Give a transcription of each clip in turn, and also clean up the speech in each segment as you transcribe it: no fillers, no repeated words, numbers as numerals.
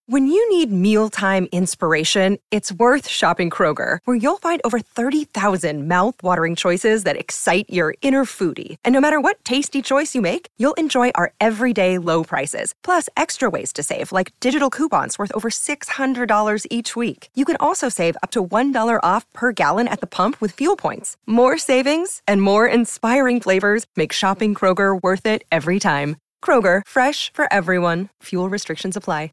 When you need mealtime inspiration, it's worth shopping Kroger, where you'll find over 30,000 mouth-watering choices that excite your inner foodie. And no matter what tasty choice you make, you'll enjoy our everyday low prices, plus extra ways to save, like digital coupons worth over $600 each week. You can also save up to $1 off per gallon at the pump with fuel points. More savings and more inspiring flavors make shopping Kroger worth it every time. Kroger, fresh for everyone. Fuel restrictions apply.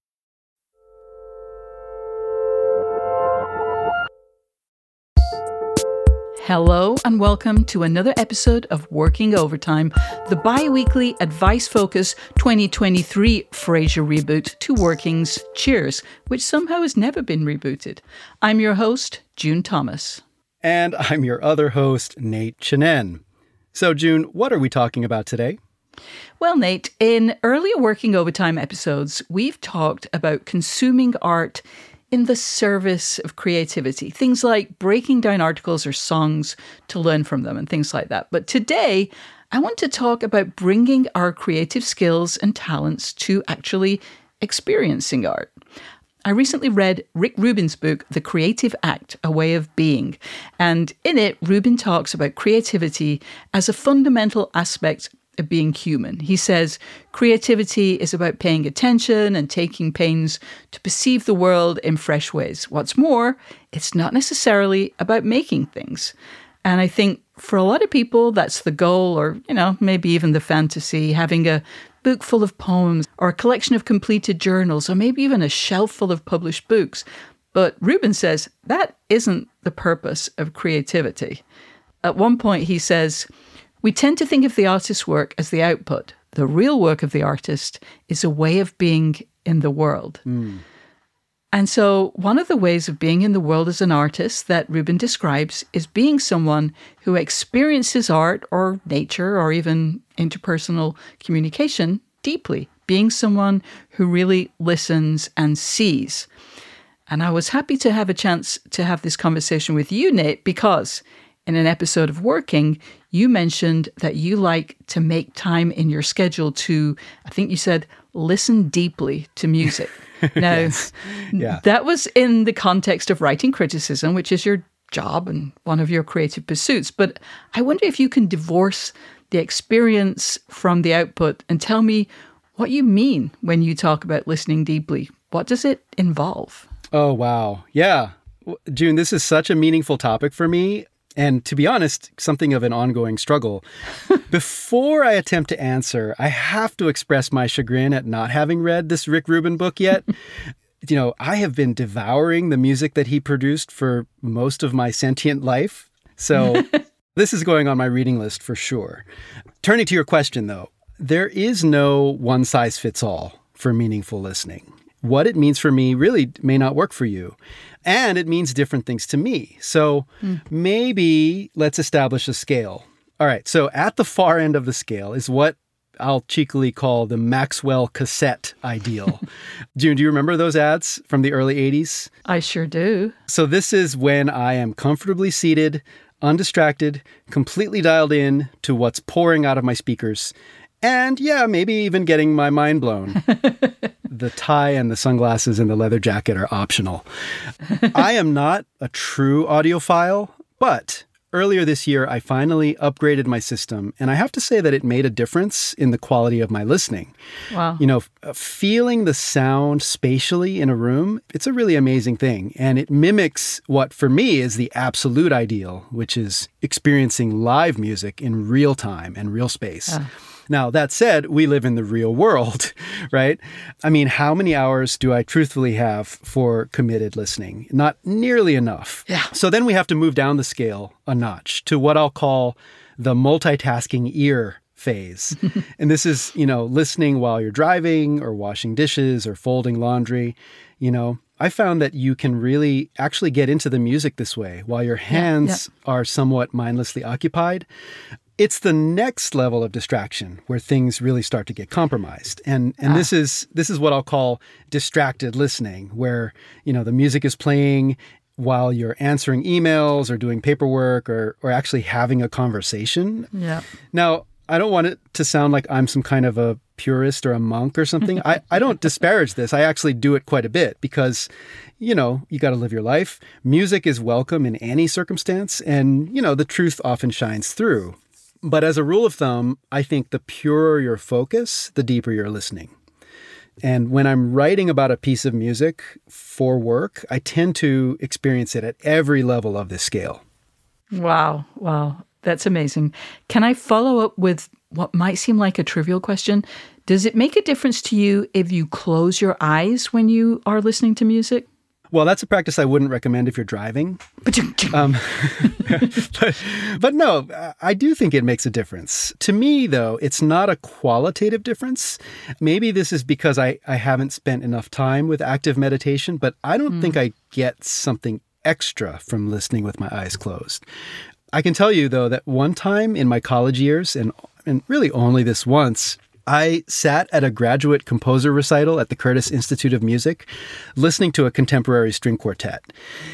Hello and welcome to another episode of Working Overtime, the bi-weekly advice-focused 2023 Frasier reboot to Working's Cheers, which somehow has never been rebooted. I'm your host, June Thomas. And I'm your other host, Nate Chinen. So, June, what are we talking about today? Well, Nate, in earlier Working Overtime episodes, we've talked about consuming art in the service of creativity. Things like breaking down articles or songs to learn from them and things like that. But today, I want to talk about bringing our creative skills and talents to actually experiencing art. I recently read Rick Rubin's book, The Creative Act, A Way of Being. And in it, Rubin talks about creativity as a fundamental aspect of being human. He says, creativity is about paying attention and taking pains to perceive the world in fresh ways. What's more, it's not necessarily about making things. And I think for a lot of people, that's the goal, or, maybe even the fantasy, having a book full of poems or a collection of completed journals, or maybe even a shelf full of published books. But Rubin says that isn't the purpose of creativity. At one point, he says, we tend to think of the artist's work as the output. The real work of the artist is a way of being in the world. And so one of the ways of being in the world as an artist that Rubin describes is being someone who experiences art or nature or even interpersonal communication deeply, being someone who really listens and sees. And I was happy to have a chance to have this conversation with you, Nate, because in an episode of Working, you mentioned that you like to make time in your schedule to, I think you said, listen deeply to music. Now, Yes. Yeah. That was in the context of writing criticism, which is your job and one of your creative pursuits. But I wonder if you can divorce the experience from the output and tell me what you mean when you talk about listening deeply. What does it involve? Oh, wow. Yeah. June, this is such a meaningful topic for me. And to be honest, something of an ongoing struggle. Before I attempt to answer, I have to express my chagrin at not having read this Rick Rubin book yet. I have been devouring the music that he produced for most of my sentient life. So this is going on my reading list for sure. Turning to your question, though, there is no one-size-fits-all for meaningful listening. What it means for me really may not work for you. And it means different things to me. So maybe let's establish a scale. All right, so at the far end of the scale is what I'll cheekily call the Maxwell cassette ideal. June, do you remember those ads from the early 80s? I sure do. So this is when I am comfortably seated, undistracted, completely dialed in to what's pouring out of my speakers. And yeah, maybe even getting my mind blown. The tie and the sunglasses and the leather jacket are optional. I am not a true audiophile, but earlier this year, I finally upgraded my system. And I have to say that it made a difference in the quality of my listening. Wow. Feeling the sound spatially in a room, it's a really amazing thing. And it mimics what for me is the absolute ideal, which is experiencing live music in real time and real space. Now, that said, we live in the real world, right? I mean, how many hours do I truthfully have for committed listening? Not nearly enough. Yeah. So then we have to move down the scale a notch to what I'll call the multitasking ear phase. And this is, listening while you're driving or washing dishes or folding laundry. I found that you can really actually get into the music this way while your hands are somewhat mindlessly occupied. It's the next level of distraction where things really start to get compromised. And this is what I'll call distracted listening, where, the music is playing while you're answering emails or doing paperwork or actually having a conversation. Yeah. Now, I don't want it to sound like I'm some kind of a purist or a monk or something. I don't disparage this. I actually do it quite a bit because, you got to live your life. Music is welcome in any circumstance. And, the truth often shines through. But as a rule of thumb, I think the purer your focus, the deeper you're listening. And when I'm writing about a piece of music for work, I tend to experience it at every level of this scale. Wow. That's amazing. Can I follow up with what might seem like a trivial question? Does it make a difference to you if you close your eyes when you are listening to music? Well, that's a practice I wouldn't recommend if you're driving. But no, I do think it makes a difference. To me, though, it's not a qualitative difference. Maybe this is because I haven't spent enough time with active meditation, but I don't think I get something extra from listening with my eyes closed. I can tell you, though, that one time in my college years, and really only this once, I sat at a graduate composer recital at the Curtis Institute of Music, listening to a contemporary string quartet.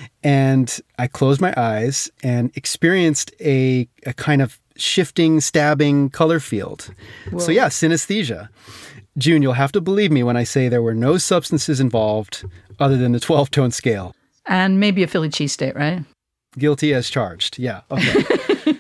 And I closed my eyes and experienced a kind of shifting, stabbing color field. Whoa. So yeah, synesthesia. June, you'll have to believe me when I say there were no substances involved other than the 12-tone scale. And maybe a Philly cheesesteak, right? Guilty as charged. Yeah. Okay.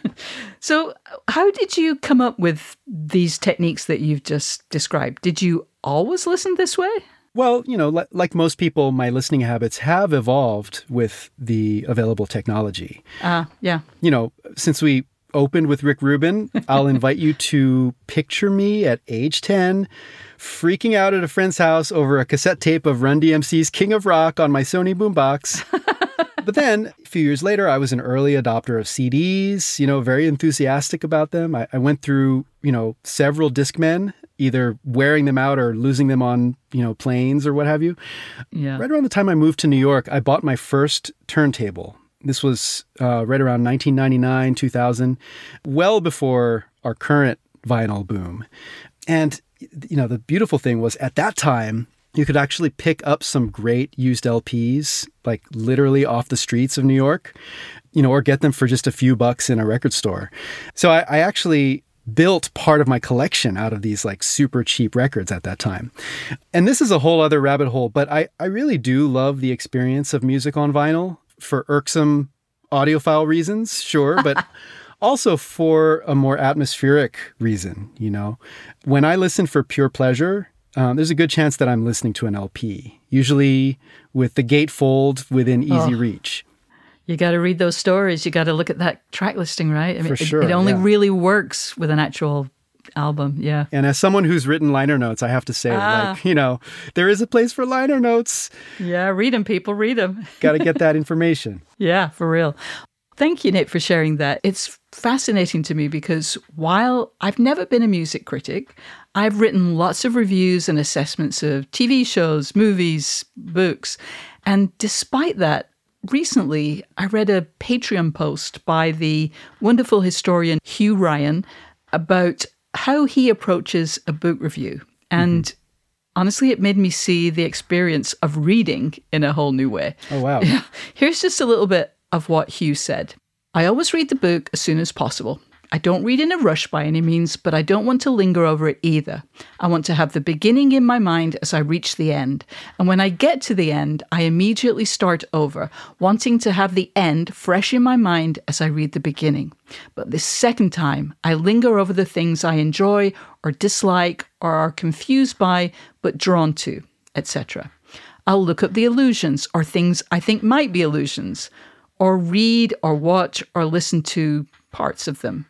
So how did you come up with these techniques that you've just described? Did you always listen this way? Well, like most people, my listening habits have evolved with the available technology. Yeah. Since we opened with Rick Rubin, I'll invite you to picture me at age 10, freaking out at a friend's house over a cassette tape of Run DMC's King of Rock on my Sony boombox. But then a few years later, I was an early adopter of CDs, very enthusiastic about them. I went through, several Discmen, either wearing them out or losing them on, planes or what have you. Yeah. Right around the time I moved to New York, I bought my first turntable. This was right around 1999, 2000, well before our current vinyl boom. And, the beautiful thing was at that time, you could actually pick up some great used LPs, like literally off the streets of New York, or get them for just a few bucks in a record store. So I actually built part of my collection out of these like super cheap records at that time. And this is a whole other rabbit hole, but I really do love the experience of music on vinyl for irksome audiophile reasons, sure, but also for a more atmospheric reason, When I listen for pure pleasure, there's a good chance that I'm listening to an LP, usually with the gatefold within easy reach. You got to read those stories. You got to look at that track listing, right? I mean, for sure, it only really works with an actual album, yeah. And as someone who's written liner notes, I have to say, there is a place for liner notes. Yeah, read them, people, read them. Got to get that information. Yeah, for real. Thank you, Nick, for sharing that. It's fascinating to me because while I've never been a music critic, I've written lots of reviews and assessments of TV shows, movies, books. And despite that, recently I read a Patreon post by the wonderful historian Hugh Ryan about how he approaches a book review. And honestly, it made me see the experience of reading in a whole new way. Oh, wow. Here's just a little bit of what Hugh said. I always read the book as soon as possible. I don't read in a rush by any means, but I don't want to linger over it either. I want to have the beginning in my mind as I reach the end. And when I get to the end, I immediately start over, wanting to have the end fresh in my mind as I read the beginning. But this second time, I linger over the things I enjoy or dislike or are confused by, but drawn to, etc. I'll look up the allusions or things I think might be allusions, or read or watch or listen to parts of them.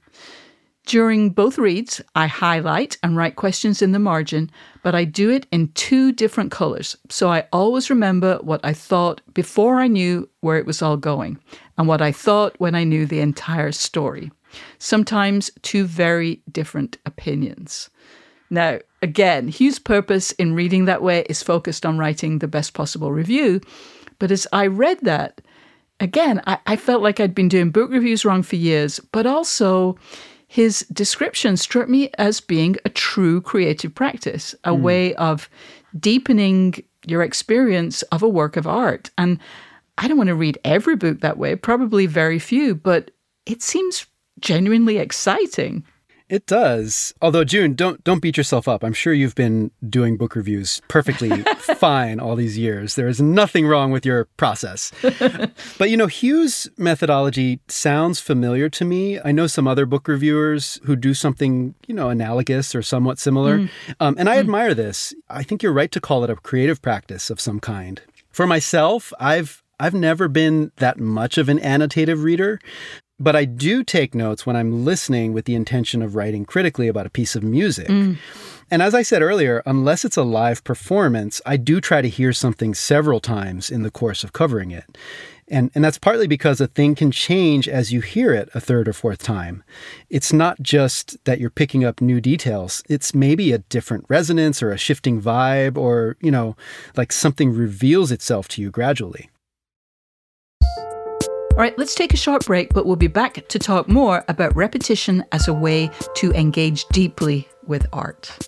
During both reads, I highlight and write questions in the margin, but I do it in 2 different colors, so I always remember what I thought before I knew where it was all going, and what I thought when I knew the entire story. Sometimes 2 very different opinions. Now, again, Hugh's purpose in reading that way is focused on writing the best possible review, but as I read that, again, I felt like I'd been doing book reviews wrong for years, but also his description struck me as being a true creative practice, a way of deepening your experience of a work of art. And I don't want to read every book that way, probably very few, but it seems genuinely exciting. It does. Although, June, don't beat yourself up. I'm sure you've been doing book reviews perfectly fine all these years. There is nothing wrong with your process. But, Hugh's methodology sounds familiar to me. I know some other book reviewers who do something, analogous or somewhat similar. And I admire this. I think you're right to call it a creative practice of some kind. For myself, I've never been that much of an annotative reader. But I do take notes when I'm listening with the intention of writing critically about a piece of music. And as I said earlier, unless it's a live performance, I do try to hear something several times in the course of covering it. And that's partly because a thing can change as you hear it a third or fourth time. It's not just that you're picking up new details. It's maybe a different resonance or a shifting vibe or, like something reveals itself to you gradually. All right, let's take a short break, but we'll be back to talk more about repetition as a way to engage deeply with art.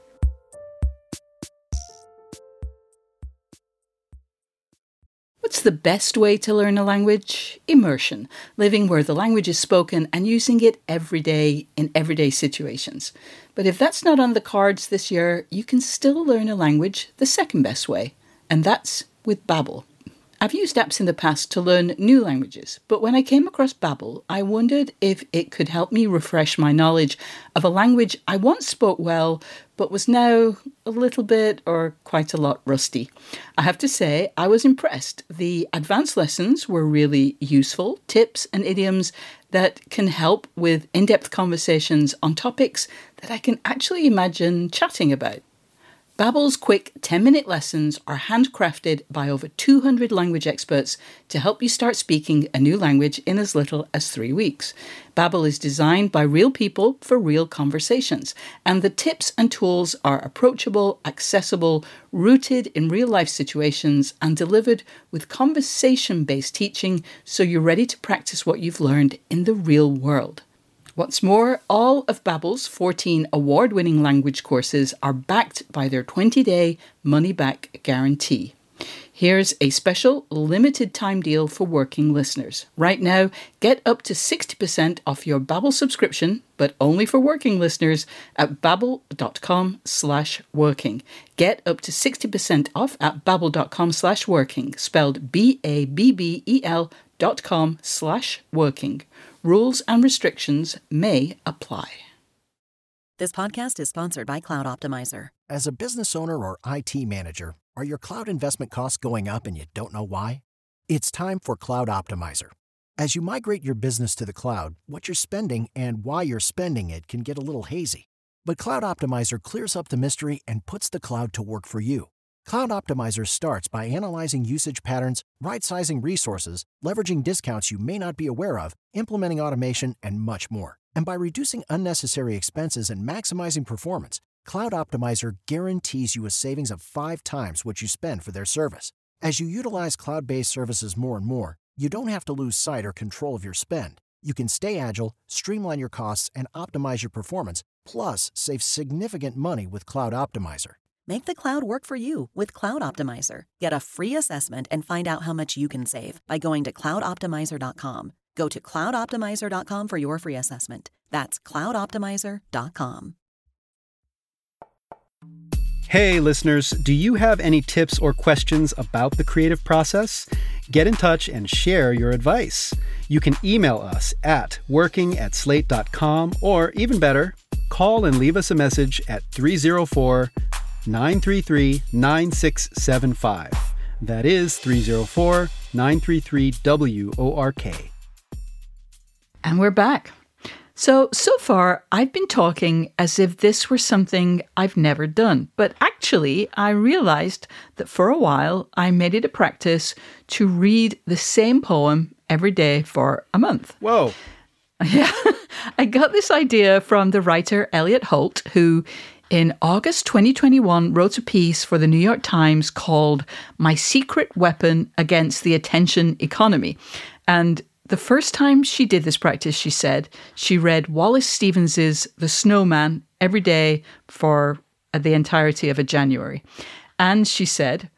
What's the best way to learn a language? Immersion, living where the language is spoken and using it every day in everyday situations. But if that's not on the cards this year, you can still learn a language the second best way, and that's with Babbel. I've used apps in the past to learn new languages, but when I came across Babbel, I wondered if it could help me refresh my knowledge of a language I once spoke well, but was now a little bit or quite a lot rusty. I have to say, I was impressed. The advanced lessons were really useful, tips and idioms that can help with in-depth conversations on topics that I can actually imagine chatting about. Babbel's quick 10-minute lessons are handcrafted by over 200 language experts to help you start speaking a new language in as little as 3 weeks. Babbel is designed by real people for real conversations, and the tips and tools are approachable, accessible, rooted in real-life situations, and delivered with conversation-based teaching so you're ready to practice what you've learned in the real world. What's more, all of Babbel's 14 award-winning language courses are backed by their 20-day money-back guarantee. Here's a special limited-time deal for working listeners. Right now, get up to 60% off your Babbel subscription, but only for working listeners at babbel.com/working. Get up to 60% off at babbel.com/working, spelled BABBEL.com/working. Rules and restrictions may apply. This podcast is sponsored by Cloud Optimizer. As a business owner or IT manager, are your cloud investment costs going up and you don't know why? It's time for Cloud Optimizer. As you migrate your business to the cloud, what you're spending and why you're spending it can get a little hazy. But Cloud Optimizer clears up the mystery and puts the cloud to work for you. Cloud Optimizer starts by analyzing usage patterns, right-sizing resources, leveraging discounts you may not be aware of, implementing automation, and much more. And by reducing unnecessary expenses and maximizing performance, Cloud Optimizer guarantees you a savings of 5 times what you spend for their service. As you utilize cloud-based services more and more, you don't have to lose sight or control of your spend. You can stay agile, streamline your costs, and optimize your performance, plus save significant money with Cloud Optimizer. Make the cloud work for you with Cloud Optimizer. Get a free assessment and find out how much you can save by going to cloudoptimizer.com. Go to cloudoptimizer.com for your free assessment. That's cloudoptimizer.com. Hey, listeners, do you have any tips or questions about the creative process? Get in touch and share your advice. You can email us at working@slate.com, or even better, call and leave us a message at 304-933-9675. That is 304-933-WORK. And we're back. So far, I've been talking as if this were something I've never done. But actually, I realized that for a while, I made it a practice to read the same poem every day for a month. Whoa. Yeah. I got this idea from the writer Elliot Holt, who in August 2021 wrote a piece for the New York Times called My Secret Weapon Against the Attention Economy. And the first time she did this practice, she said, she read Wallace Stevens's The Snowman every day for the entirety of a January. And she said,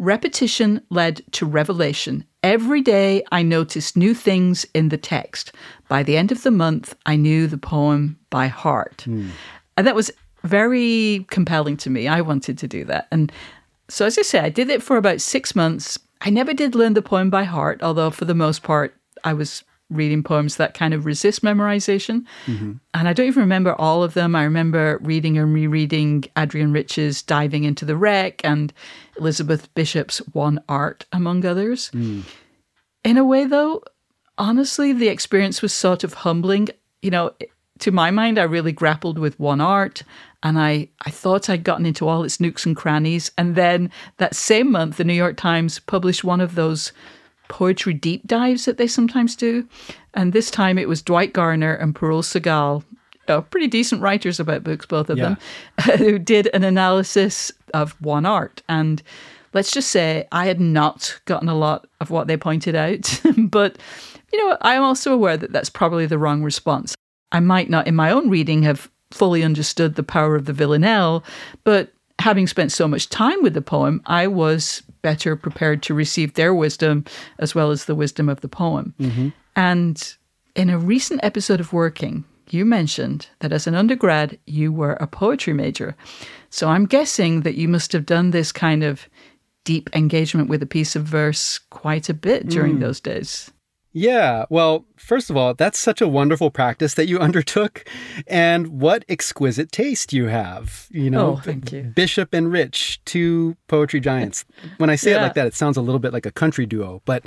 Repetition led to revelation. Every day I noticed new things in the text. By the end of the month, I knew the poem by heart. And that was very compelling to me. I wanted to do that. And so, as I say, I did it for about 6 months. I never did learn the poem by heart, although for the most part, I was reading poems that kind of resist memorization. And I don't even remember all of them. I remember reading and rereading Adrienne Rich's Diving into the Wreck and Elizabeth Bishop's One Art, among others. In a way, though, honestly, the experience was sort of humbling. You know, to my mind, I really grappled with One Art, and I thought I'd gotten into all its nooks and crannies. And then that same month, the New York Times published one of those poetry deep dives that they sometimes do. And this time it was Dwight Garner and Parul Sehgal, pretty decent writers about books, both of them, who did an analysis of One Art. And let's just say I had not gotten a lot of what they pointed out. But, you know, I'm also aware that that's probably the wrong response. I might not, in my own reading, have fully understood the power of the villanelle, but having spent so much time with the poem, I was better prepared to receive their wisdom as well as the wisdom of the poem. And in a recent episode of Working, you mentioned that as an undergrad, you were a poetry major. So I'm guessing that you must have done this kind of deep engagement with a piece of verse quite a bit during those days. Yeah, well, first of all, that's such a wonderful practice that you undertook. And what exquisite taste you have. You know, thank you. Bishop and Rich, two poetry giants. When I say it like that, it sounds a little bit like a country duo. But,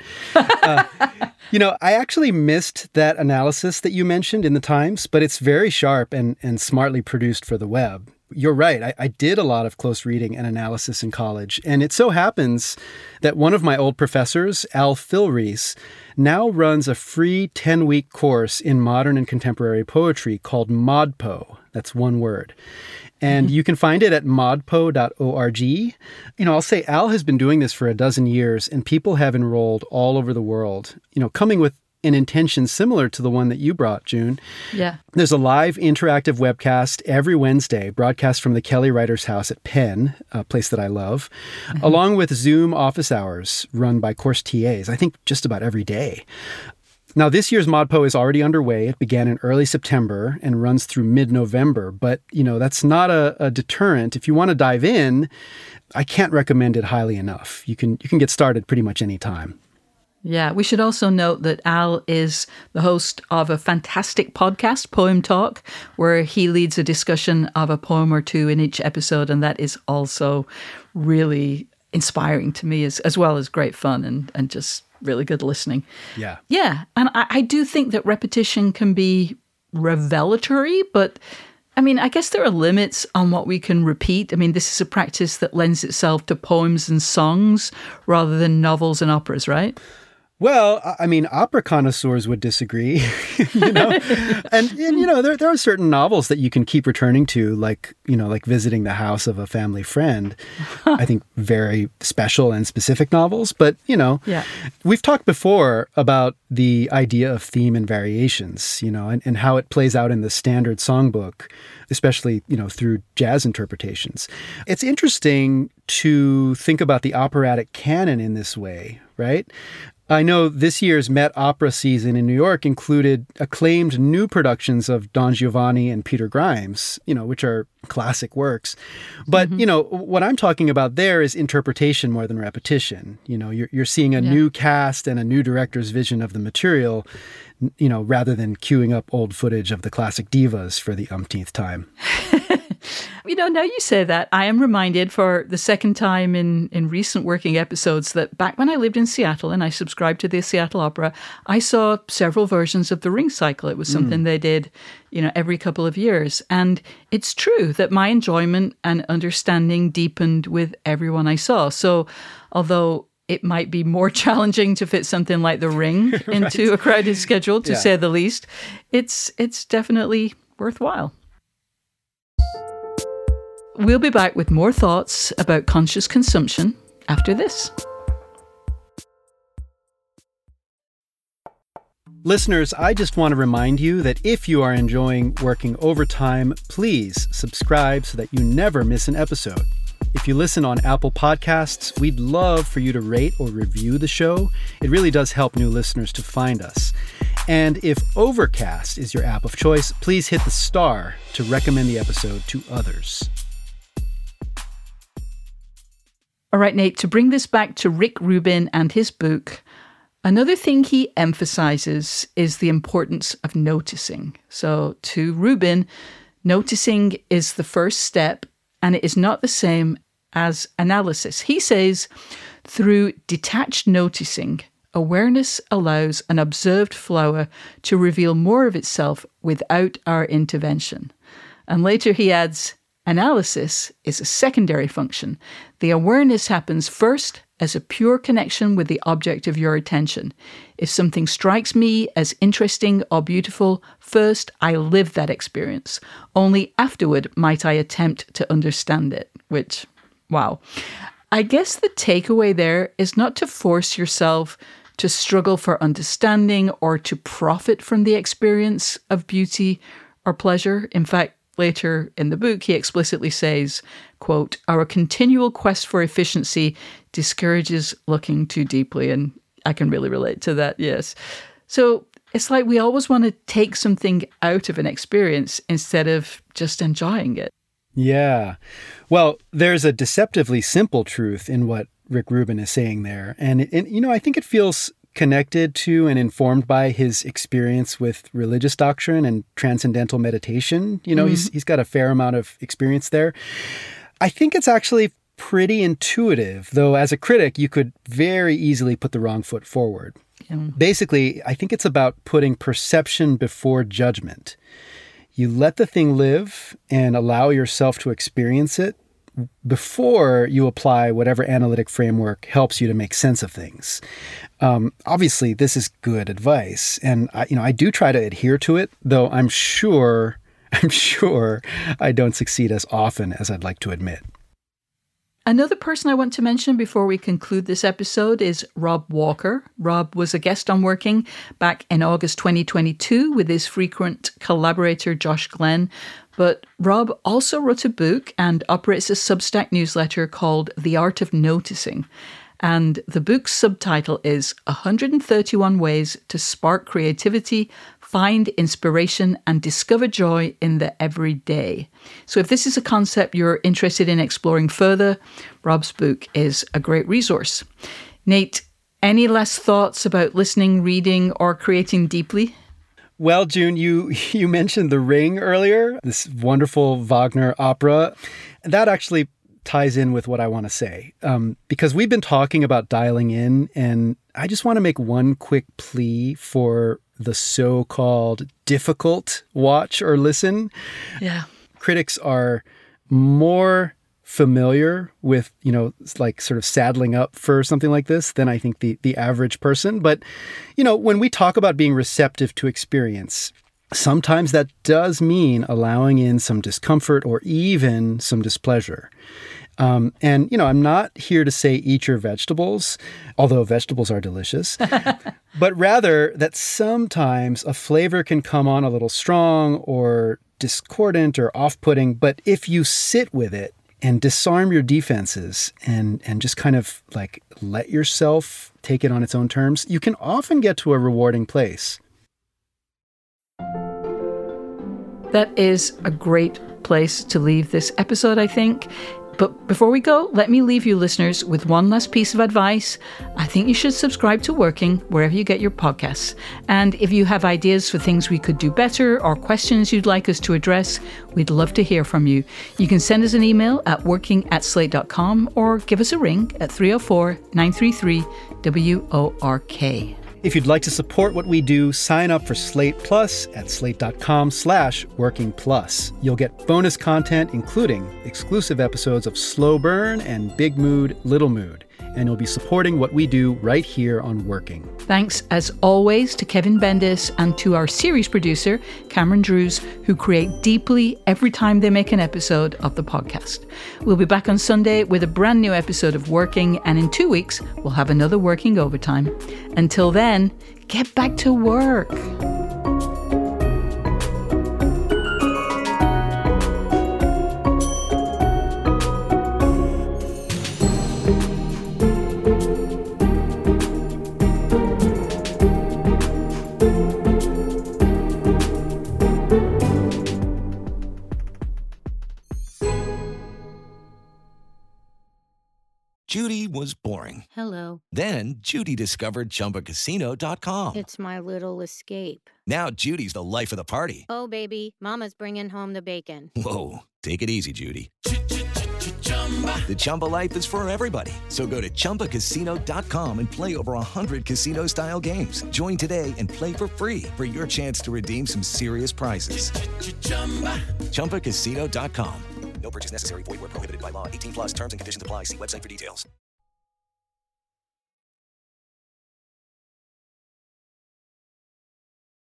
you know, I actually missed that analysis that you mentioned in the Times, but it's very sharp and smartly produced for the web. You're right. I did a lot of close reading and analysis in college. And it so happens that one of my old professors, Al Filreis, now runs a free 10-week course in modern and contemporary poetry called ModPo. That's one word. And you can find it at modpo.org. You know, I'll say Al has been doing this for a dozen years, and people have enrolled all over the world, you know, coming with an intention similar to the one that you brought, June. Yeah. There's a live interactive webcast every Wednesday, broadcast from the Kelly Writers House at Penn, a place that I love, along with Zoom office hours run by course TAs, I think just about every day. Now, this year's ModPo is already underway. It began in early September and runs through mid-November. But, you know, that's not a deterrent. If you want to dive in, I can't recommend it highly enough. You can get started pretty much any time. Yeah, we should also note that Al is the host of a fantastic podcast, Poem Talk, where he leads a discussion of a poem or two in each episode. And that is also really inspiring to me as well as great fun and just really good listening. Yeah. Yeah. And I do think that repetition can be revelatory, but I mean, I guess there are limits on what we can repeat. I mean, this is a practice that lends itself to poems and songs rather than novels and operas, right? Well, I mean, opera connoisseurs would disagree, you know, and you know, there are certain novels that you can keep returning to, like, you know, like Visiting the House of a Family Friend. I think very special and specific novels. But, you know, we've talked before about the idea of theme and variations, you know, and how it plays out in the standard songbook, especially, you know, through jazz interpretations. It's interesting to think about the operatic canon in this way, right? I know this year's Met Opera season in New York included acclaimed new productions of Don Giovanni and Peter Grimes, you know, which are classic works. But, you know, what I'm talking about there is interpretation more than repetition. You know, you're seeing a new cast and a new director's vision of the material, you know, rather than queuing up old footage of the classic divas for the umpteenth time. You know, now you say that, I am reminded for the second time in recent working episodes that back when I lived in Seattle and I subscribed to the Seattle Opera, I saw several versions of the Ring Cycle. It was something they did, you know, every couple of years. And it's true that my enjoyment and understanding deepened with everyone I saw. So although it might be more challenging to fit something like The Ring into a crowded schedule, to say the least, it's definitely worthwhile. We'll be back with more thoughts about conscious consumption after this. Listeners, I just want to remind you that if you are enjoying Working Overtime, please subscribe so that you never miss an episode. If you listen on Apple Podcasts, we'd love for you to rate or review the show. It really does help new listeners to find us. And if Overcast is your app of choice, please hit the star to recommend the episode to others. All right, Nate, to bring this back to Rick Rubin and his book, another thing he emphasizes is the importance of noticing. So to Rubin, noticing is the first step, and it is not the same as analysis. He says, through detached noticing, awareness allows an observed flower to reveal more of itself without our intervention. And later he adds, analysis is a secondary function. The awareness happens first as a pure connection with the object of your attention. If something strikes me as interesting or beautiful, first I live that experience. Only afterward might I attempt to understand it, which, wow. I guess the takeaway there is not to force yourself to struggle for understanding or to profit from the experience of beauty or pleasure. In fact, later in the book, he explicitly says, quote, our continual quest for efficiency discourages looking too deeply. And I can really relate to that, yes. So it's like we always want to take something out of an experience instead of just enjoying it. Yeah. Well, there's a deceptively simple truth in what Rick Rubin is saying there. And I think it feels connected to and informed by his experience with religious doctrine and transcendental meditation. He's got a fair amount of experience there. I think it's actually pretty intuitive, though as a critic, you could very easily put the wrong foot forward. Yeah. Basically, I think it's about putting perception before judgment. You let the thing live and allow yourself to experience it before you apply whatever analytic framework helps you to make sense of things. Obviously, this is good advice, and I do try to adhere to it, though I'm sure I don't succeed as often as I'd like to admit. Another person I want to mention before we conclude this episode is Rob Walker. Rob was a guest on Working back in August 2022 with his frequent collaborator Josh Glenn. But Rob also wrote a book and operates a Substack newsletter called The Art of Noticing. And the book's subtitle is 131 Ways to Spark Creativity, Find Inspiration, and Discover Joy in the Everyday. So if this is a concept you're interested in exploring further, Rob's book is a great resource. Nate, any last thoughts about listening, reading, or creating deeply? Well, June, you mentioned The Ring earlier, this wonderful Wagner opera. That actually ties in with what I want to say, because we've been talking about dialing in, and I just want to make one quick plea for the so-called difficult watch or listen. Yeah. Critics are more familiar with, like sort of saddling up for something like this than I think the average person. But, when we talk about being receptive to experience, sometimes that does mean allowing in some discomfort or even some displeasure. I'm not here to say eat your vegetables, although vegetables are delicious, but rather that sometimes a flavor can come on a little strong or discordant or off-putting, but if you sit with it and disarm your defenses and just kind of like let yourself take it on its own terms, you can often get to a rewarding place. That is a great place to leave this episode, I think. But before we go, let me leave you listeners with one last piece of advice. I think you should subscribe to Working wherever you get your podcasts. And if you have ideas for things we could do better or questions you'd like us to address, we'd love to hear from you. You can send us an email at working@slate.com or give us a ring at 304-933-WORK. If you'd like to support what we do, sign up for Slate Plus at slate.com/workingplus. You'll get bonus content, including exclusive episodes of Slow Burn and Big Mood, Little Mood. And you'll be supporting what we do right here on Working. Thanks, as always, to Kevin Bendis and to our series producer, Cameron Drews, who create deeply every time they make an episode of the podcast. We'll be back on Sunday with a brand new episode of Working, and in 2 weeks, we'll have another Working Overtime. Until then, get back to work. Hello. Then Judy discovered ChumbaCasino.com. It's my little escape. Now Judy's the life of the party. Oh, baby, mama's bringing home the bacon. Whoa, take it easy, Judy. The Chumba life is for everybody. So go to ChumbaCasino.com and play over 100 casino-style games. Join today and play for free for your chance to redeem some serious prizes. ChumbaCasino.com. No purchase necessary. Void where prohibited by law. 18+ terms and conditions apply. See website for details.